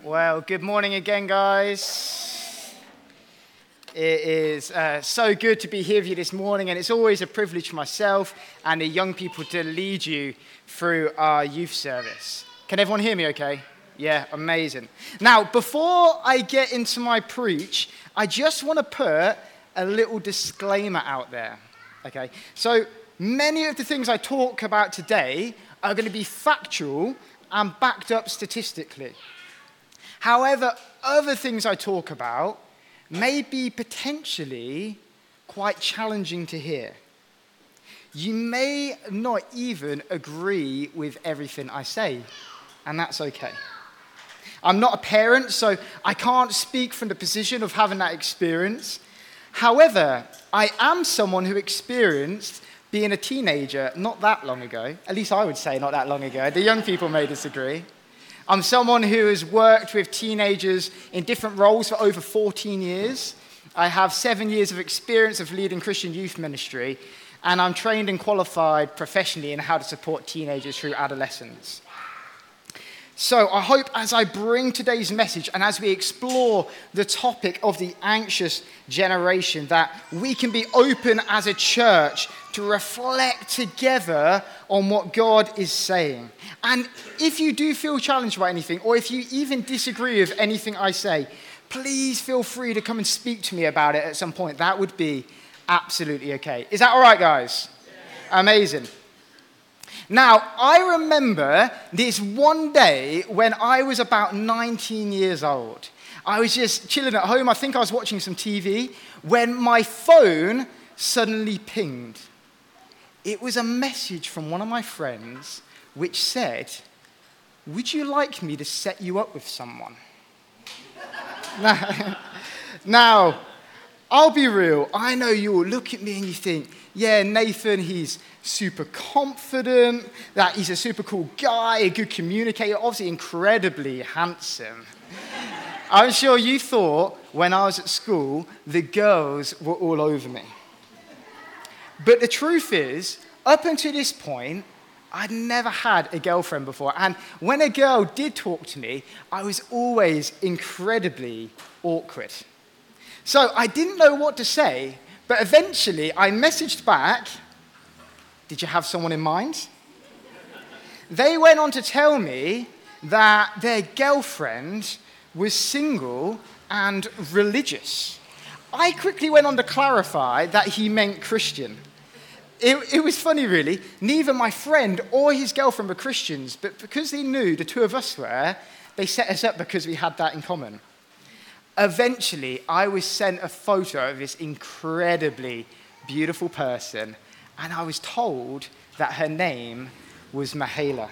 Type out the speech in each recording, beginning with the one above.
Well, good morning again, guys. It is so good to be here with you this morning, and it's always a privilege for myself and the young people to lead you through our youth service. Can everyone hear me okay? Yeah, amazing. Now, before I get into my preach, I just want to put a little disclaimer out there, okay? So, many of the things I talk about today are going to be factual and backed up statistically. However, other things I talk about may be potentially quite challenging to hear. You may not even agree with everything I say, and that's okay. I'm not a parent, so I can't speak from the position of having that experience. However, I am someone who experienced being a teenager not that long ago. At least I would say not that long ago. The young people may disagree. I'm someone who has worked with teenagers in different roles for over 14 years. I have 7 years of experience of leading Christian youth ministry, and I'm trained and qualified professionally in how to support teenagers through adolescence. So I hope as I bring today's message and as we explore the topic of the anxious generation that we can be open as a church to reflect together on what God is saying. And if you do feel challenged by anything, or if you even disagree with anything I say, please feel free to come and speak to me about it at some point. That would be absolutely okay. Is that all right, guys? Yeah. Amazing. Now, I remember this one day when I was about 19 years old. I was just chilling at home. I think I was watching some TV when my phone suddenly pinged. It was a message from one of my friends which said, "Would you like me to set you up with someone?" Now, I'll be real. I know you'll look at me and you think, yeah, Nathan, he's super confident, that he's a super cool guy, a good communicator, obviously incredibly handsome. I'm sure you thought when I was at school, the girls were all over me. But the truth is, up until this point, I'd never had a girlfriend before. And when a girl did talk to me, I was always incredibly awkward. So I didn't know what to say, but eventually I messaged back, "Did you have someone in mind?" They went on to tell me that their girlfriend was single and religious. I quickly went on to clarify that he meant Christian. It was funny, really. Neither my friend or his girlfriend were Christians, but because they knew the two of us were, they set us up because we had that in common. Eventually, I was sent a photo of this incredibly beautiful person, and I was told that her name was Mahela.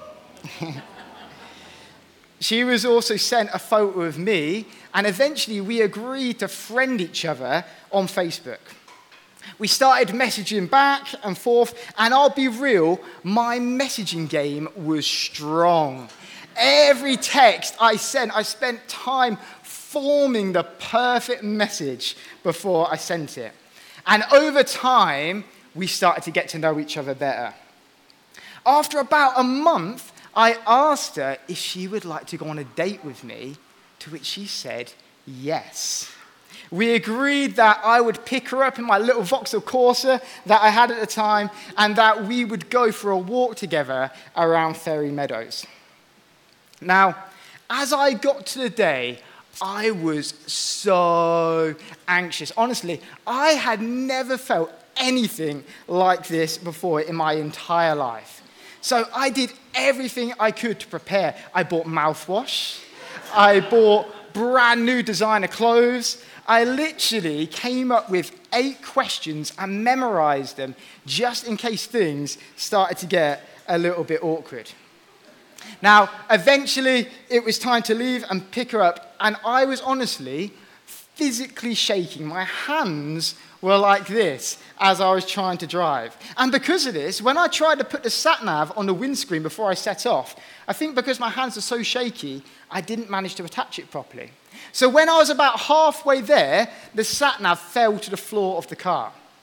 She was also sent a photo of me, and eventually we agreed to friend each other on Facebook. We started messaging back and forth, and I'll be real, my messaging game was strong. Every text I sent, I spent time forming the perfect message before I sent it. And over time, we started to get to know each other better. After about a month, I asked her if she would like to go on a date with me, to which she said yes. We agreed that I would pick her up in my little Vauxhall Corsa that I had at the time, and that we would go for a walk together around Ferry Meadows. Now, as I got to the day, I was so anxious. Honestly, I had never felt anything like this before in my entire life. So I did everything I could to prepare. I bought mouthwash. I bought brand new designer clothes. I literally came up with 8 questions and memorized them just in case things started to get a little bit awkward. Now, eventually, it was time to leave and pick her up, and I was honestly physically shaking. My hands were like this as I was trying to drive. And because of this, when I tried to put the sat-nav on the windscreen before I set off, I think because my hands are so shaky, I didn't manage to attach it properly. So when I was about halfway there, the sat-nav fell to the floor of the car.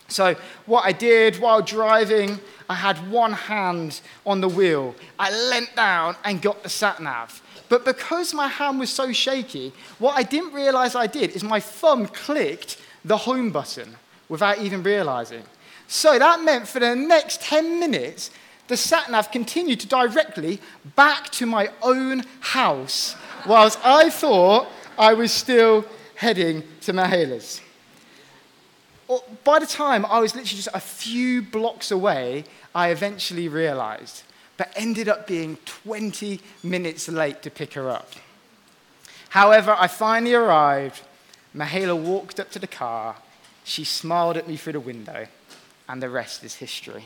So what I did while driving, I had one hand on the wheel. I leant down and got the sat-nav. But because my hand was so shaky, what I didn't realize I did is my thumb clicked the home button without even realizing. So that meant for the next 10 minutes, the sat-nav continued to directly back to my own house, whilst I thought I was still heading to Mahela's. By the time I was literally just a few blocks away, I eventually realized, but ended up being 20 minutes late to pick her up. However, I finally arrived. Mahela walked up to the car. She smiled at me through the window, and the rest is history.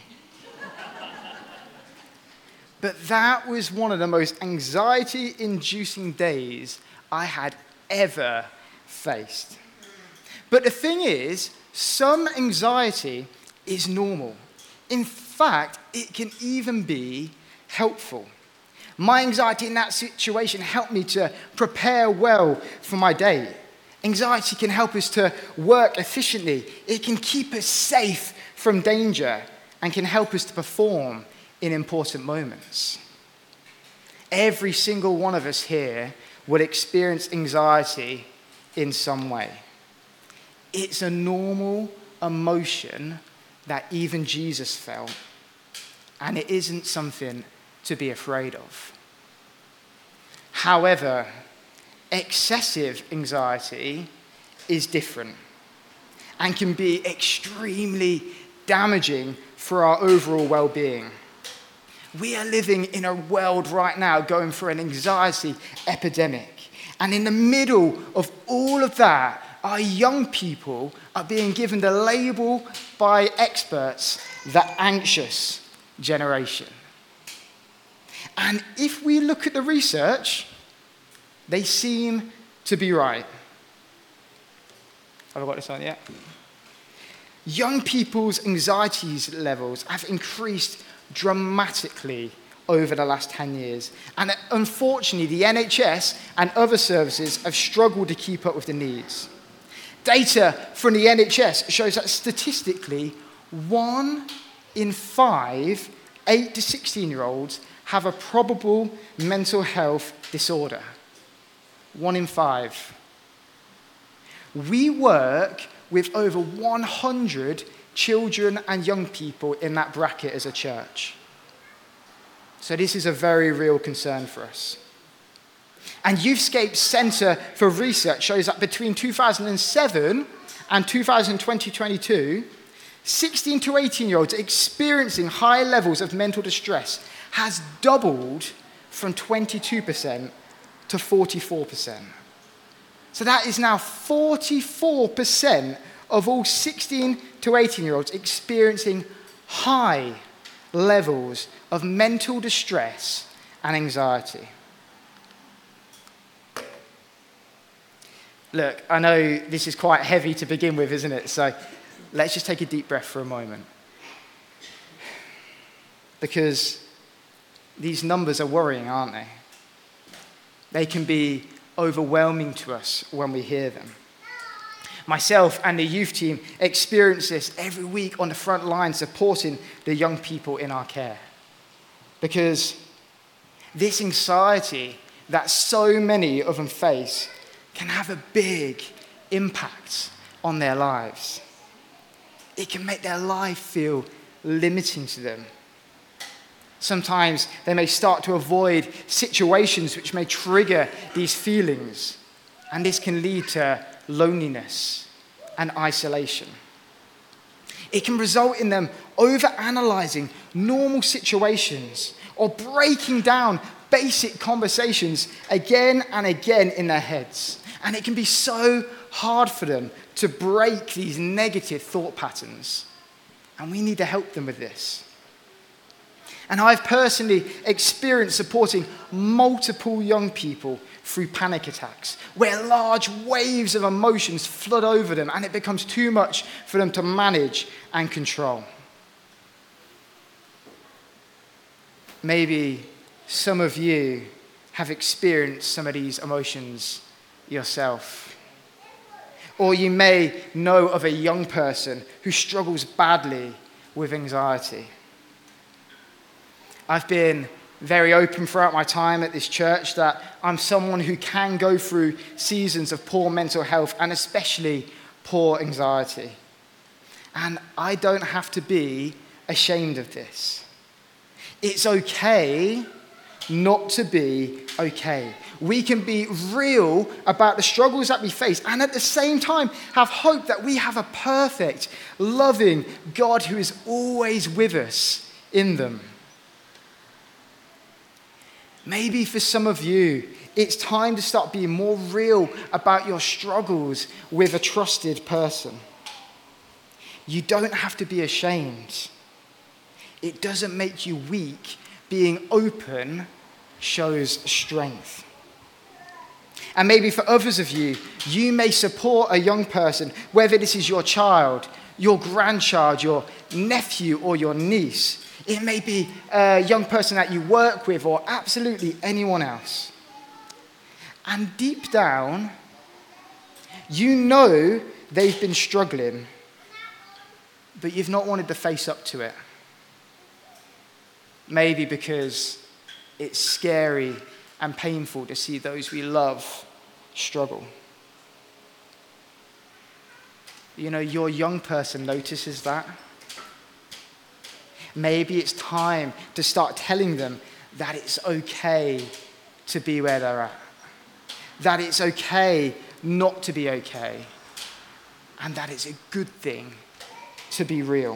But that was one of the most anxiety-inducing days I had ever faced. But the thing is, some anxiety is normal. In fact, it can even be helpful. My anxiety in that situation helped me to prepare well for my day. Anxiety can help us to work efficiently. It can keep us safe from danger and can help us to perform in important moments. Every single one of us here will experience anxiety in some way. It's a normal emotion that even Jesus felt, and it isn't something to be afraid of. However, excessive anxiety is different and can be extremely damaging for our overall well-being. We are living in a world right now going through an anxiety epidemic, and in the middle of all of that, our young people are being given the label by experts, the anxious generation. And if we look at the research, they seem to be right. Have I got this on yet? Young people's anxiety levels have increased dramatically over the last 10 years. And unfortunately, the NHS and other services have struggled to keep up with the needs. Data from the NHS shows that statistically, 1 in 5 8 to 16-year-olds have a probable mental health disorder. 1 in 5. We work with over 100 children and young people in that bracket as a church. So this is a very real concern for us. And Youthscape's Centre for Research shows that between 2007 and 2022, 16 to 18-year-olds experiencing high levels of mental distress has doubled from 22% to 44%. So that is now 44% of all 16 to 18-year-olds experiencing high levels of mental distress and anxiety. Look, I know this is quite heavy to begin with, isn't it? So let's just take a deep breath for a moment. Because these numbers are worrying, aren't they? They can be overwhelming to us when we hear them. Myself and the youth team experience this every week on the front line supporting the young people in our care. Because this anxiety that so many of them face can have a big impact on their lives. It can make their life feel limiting to them. Sometimes they may start to avoid situations which may trigger these feelings, and this can lead to loneliness and isolation. It can result in them overanalyzing normal situations or breaking down basic conversations again and again in their heads. And it can be so hard for them to break these negative thought patterns. And we need to help them with this. And I've personally experienced supporting multiple young people through panic attacks, where large waves of emotions flood over them and it becomes too much for them to manage and control. Maybe some of you have experienced some of these emotions yourself. Or you may know of a young person who struggles badly with anxiety. I've been very open throughout my time at this church that I'm someone who can go through seasons of poor mental health and especially poor anxiety. And I don't have to be ashamed of this. It's okay not to be okay. We can be real about the struggles that we face and at the same time have hope that we have a perfect, loving God who is always with us in them. Maybe for some of you, it's time to start being more real about your struggles with a trusted person. You don't have to be ashamed. It doesn't make you weak. Being open shows strength. And maybe for others of you, you may support a young person, whether this is your child, your grandchild, your nephew, or your niece. It may be a young person that you work with or absolutely anyone else. And deep down, you know they've been struggling, but you've not wanted to face up to it. Maybe because it's scary and painful to see those we love struggle. You know, your young person notices that. Maybe it's time to start telling them that it's okay to be where they're at, that it's okay not to be okay, and that it's a good thing to be real.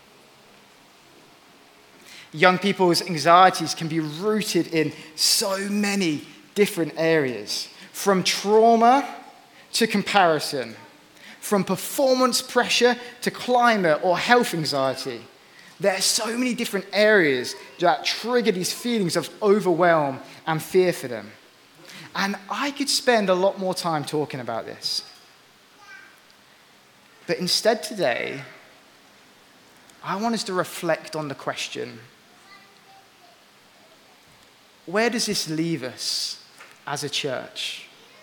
Young people's anxieties can be rooted in so many different areas, from trauma to comparison, from performance pressure to climate or health anxiety. There are so many different areas that trigger these feelings of overwhelm and fear for them. And I could spend a lot more time talking about this. But instead today, I want us to reflect on the question, where does this leave us as a church?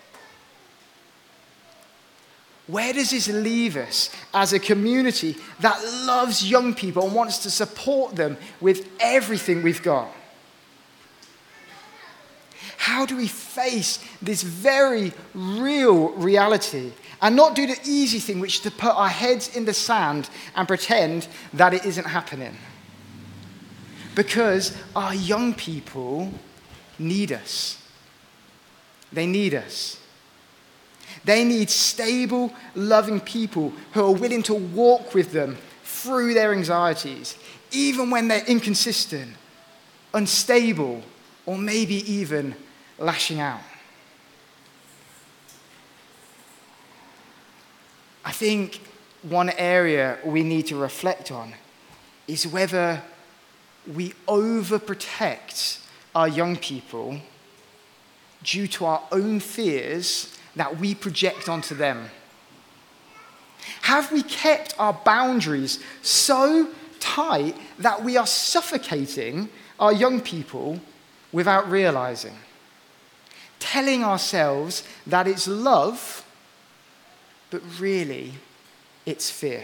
Where does this leave us as a community that loves young people and wants to support them with everything we've got? How do we face this very real reality and not do the easy thing, which is to put our heads in the sand and pretend that it isn't happening? Because our young people need us. They need us. They need stable, loving people who are willing to walk with them through their anxieties, even when they're inconsistent, unstable, or maybe even lashing out. I think one area we need to reflect on is whether we overprotect our young people due to our own fears that we project onto them. Have we kept our boundaries so tight that we are suffocating our young people without realizing? Telling ourselves that it's love, but really it's fear.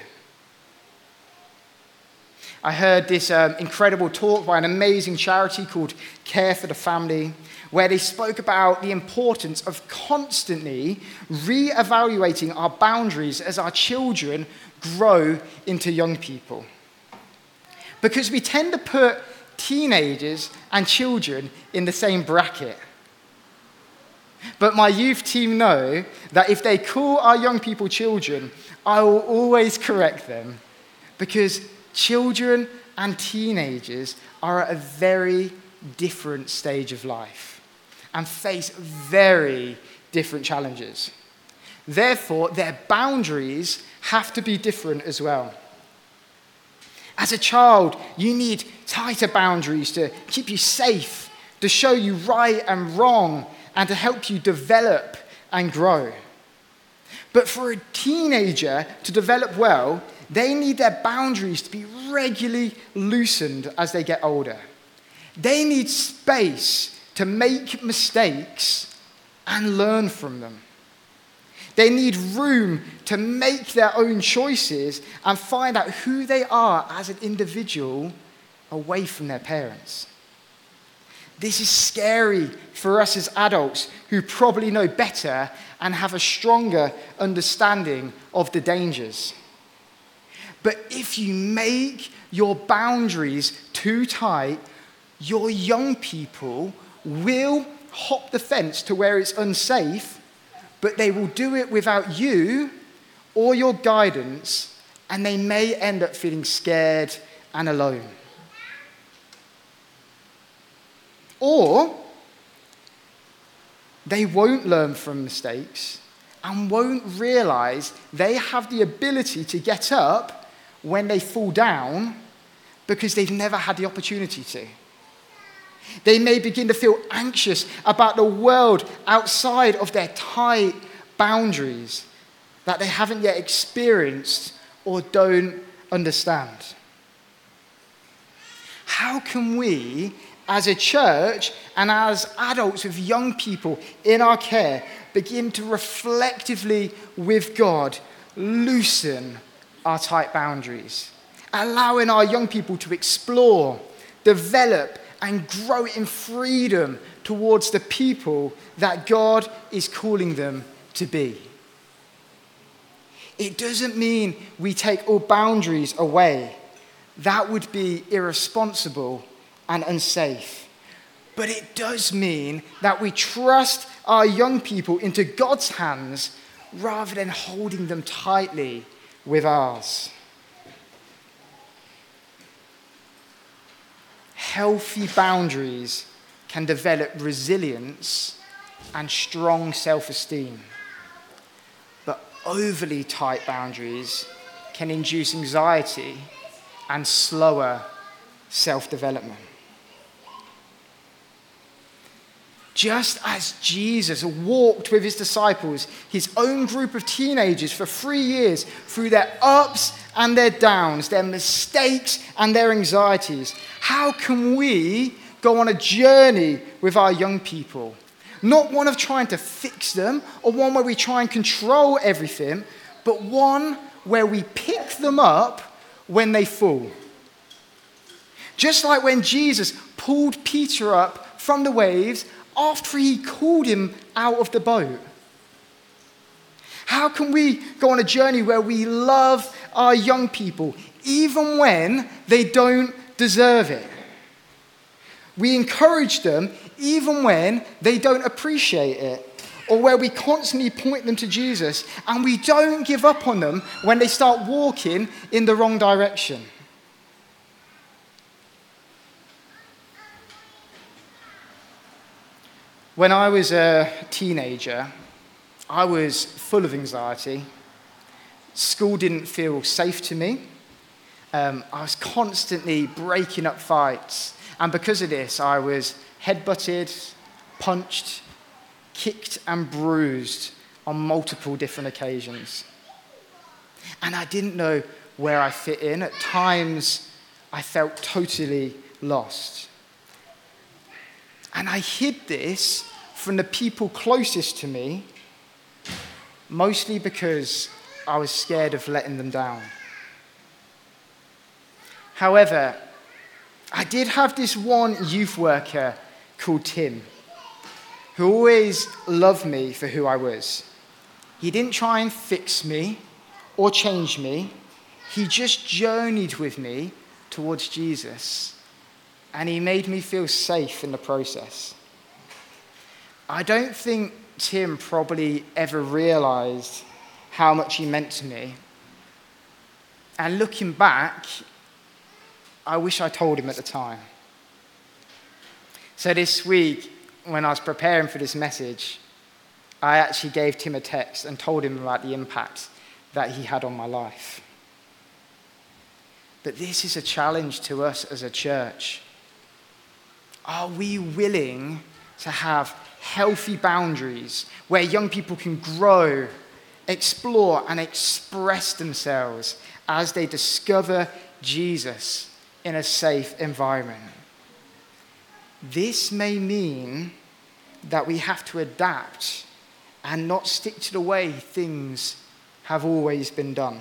I heard this incredible talk by an amazing charity called Care for the Family, where they spoke about the importance of constantly re-evaluating our boundaries as our children grow into young people. Because we tend to put teenagers and children in the same bracket. But my youth team know that if they call our young people children, I will always correct them, because children and teenagers are at a very different stage of life and face very different challenges. Therefore, their boundaries have to be different as well. As a child, you need tighter boundaries to keep you safe, to show you right and wrong, and to help you develop and grow. But for a teenager to develop well, they need their boundaries to be regularly loosened as they get older. They need space to make mistakes and learn from them. They need room to make their own choices and find out who they are as an individual away from their parents. This is scary for us as adults who probably know better and have a stronger understanding of the dangers. But if you make your boundaries too tight, your young people will hop the fence to where it's unsafe, but they will do it without you or your guidance, and they may end up feeling scared and alone. Or they won't learn from mistakes and won't realize they have the ability to get up when they fall down because they've never had the opportunity to. They may begin to feel anxious about the world outside of their tight boundaries that they haven't yet experienced or don't understand. How can we, as a church and as adults with young people in our care, begin to reflectively, with God, loosen our tight boundaries, allowing our young people to explore, develop, and grow in freedom towards the people that God is calling them to be? It doesn't mean we take all boundaries away. That would be irresponsible and unsafe. But it does mean that we trust our young people into God's hands rather than holding them tightly with ours. Healthy boundaries can develop resilience and strong self-esteem. But overly tight boundaries can induce anxiety and slower self-development. Just as Jesus walked with his disciples, his own group of teenagers, for 3 years through their ups and their downs, their mistakes and their anxieties, how can we go on a journey with our young people? Not one of trying to fix them or one where we try and control everything, but one where we pick them up when they fall. Just like when Jesus pulled Peter up from the waves after he called him out of the boat. How can we go on a journey where we love our young people even when they don't deserve it? We encourage them even when they don't appreciate it, or where we constantly point them to Jesus and we don't give up on them when they start walking in the wrong direction. When I was a teenager, I was full of anxiety. School didn't feel safe to me. I was constantly breaking up fights. And because of this, I was headbutted, punched, kicked and bruised on multiple different occasions. And I didn't know where I fit in. At times, I felt totally lost. And I hid this from the people closest to me, mostly because I was scared of letting them down. However, I did have this one youth worker called Tim, who always loved me for who I was. He didn't try and fix me or change me. He just journeyed with me towards Jesus, and he made me feel safe in the process. I don't think Tim probably ever realized how much he meant to me. And looking back, I wish I told him at the time. So this week, when I was preparing for this message, I actually gave Tim a text and told him about the impact that he had on my life. But this is a challenge to us as a church. Are we willing to have healthy boundaries where young people can grow, explore, and express themselves as they discover Jesus in a safe environment? This may mean that we have to adapt and not stick to the way things have always been done?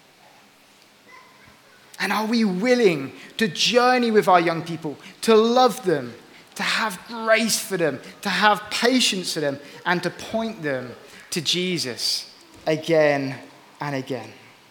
And are we willing to journey with our young people, to love them, to have grace for them, to have patience for them, and to point them to Jesus again and again?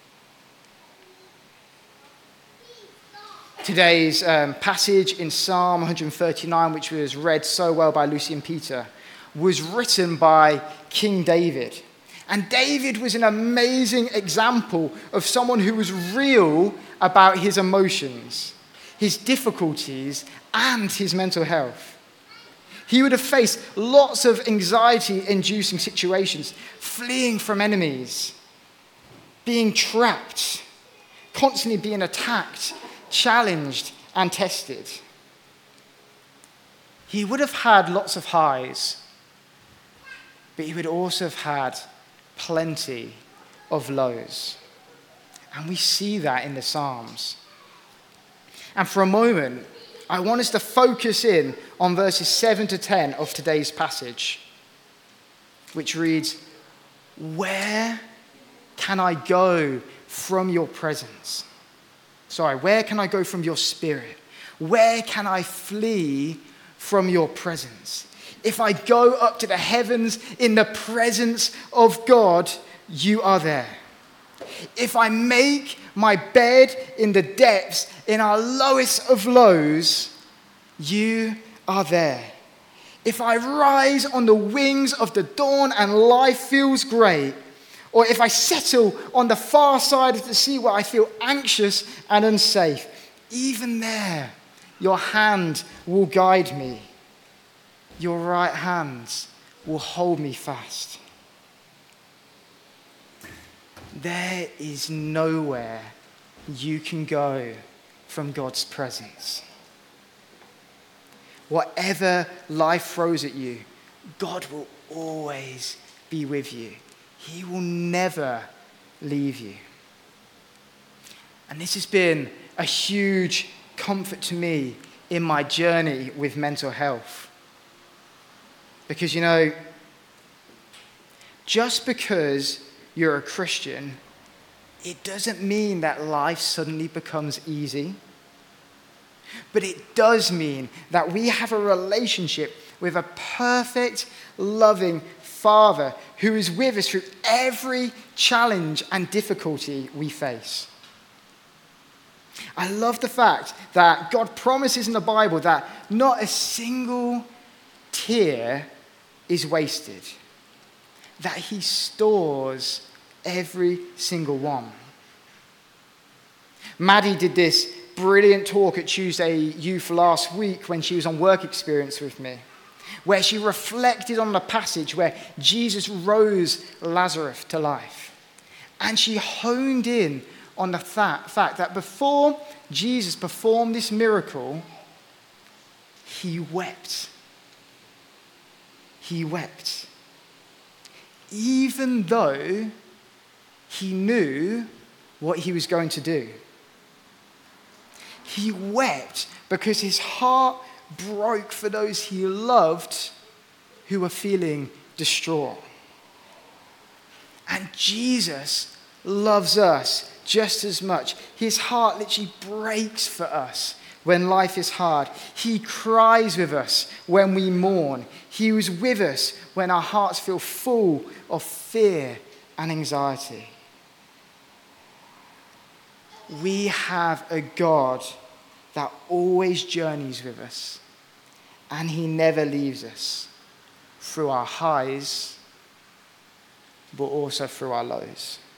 Today's passage in Psalm 139, which was read so well by Lucy and Peter, was written by King David. And David was an amazing example of someone who was real about his emotions, his difficulties, and his mental health. He would have faced lots of anxiety-inducing situations, fleeing from enemies, being trapped, constantly being attacked, challenged, and tested. He would have had lots of highs, but he would also have had plenty of lows. And we see that in the Psalms. And for a moment, I want us to focus in on verses 7 to 10 of today's passage, which reads, "Where can I go from your presence? Where can I go from your spirit? Where can I flee from your presence? If I go up to the heavens in the presence of God, you are there. If I make my bed in the depths, in our lowest of lows, you are there. If I rise on the wings of the dawn and life feels great, or if I settle on the far side of the sea where I feel anxious and unsafe, even there, your hand will guide me. Your right hands will hold me fast." There is nowhere you can go from God's presence. Whatever life throws at you, God will always be with you. He will never leave you. And this has been a huge comfort to me in my journey with mental health. Because, just because you're a Christian, it doesn't mean that life suddenly becomes easy. But it does mean that we have a relationship with a perfect, loving Father who is with us through every challenge and difficulty we face. I love the fact that God promises in the Bible that not a single tear is wasted, that he stores every single one. Maddie did this brilliant talk at Tuesday Youth last week when she was on work experience with me, where she reflected on the passage where Jesus rose Lazarus to life. And she honed in on the fact that before Jesus performed this miracle, he wept. He wept. Even though he knew what he was going to do. He wept because his heart broke for those he loved who were feeling distraught. And Jesus loves us just as much. His heart literally breaks for us when life is hard. He cries with us when we mourn. He was with us when our hearts feel full of fear and anxiety. We have a God that always journeys with us, and he never leaves us through our highs, but also through our lows.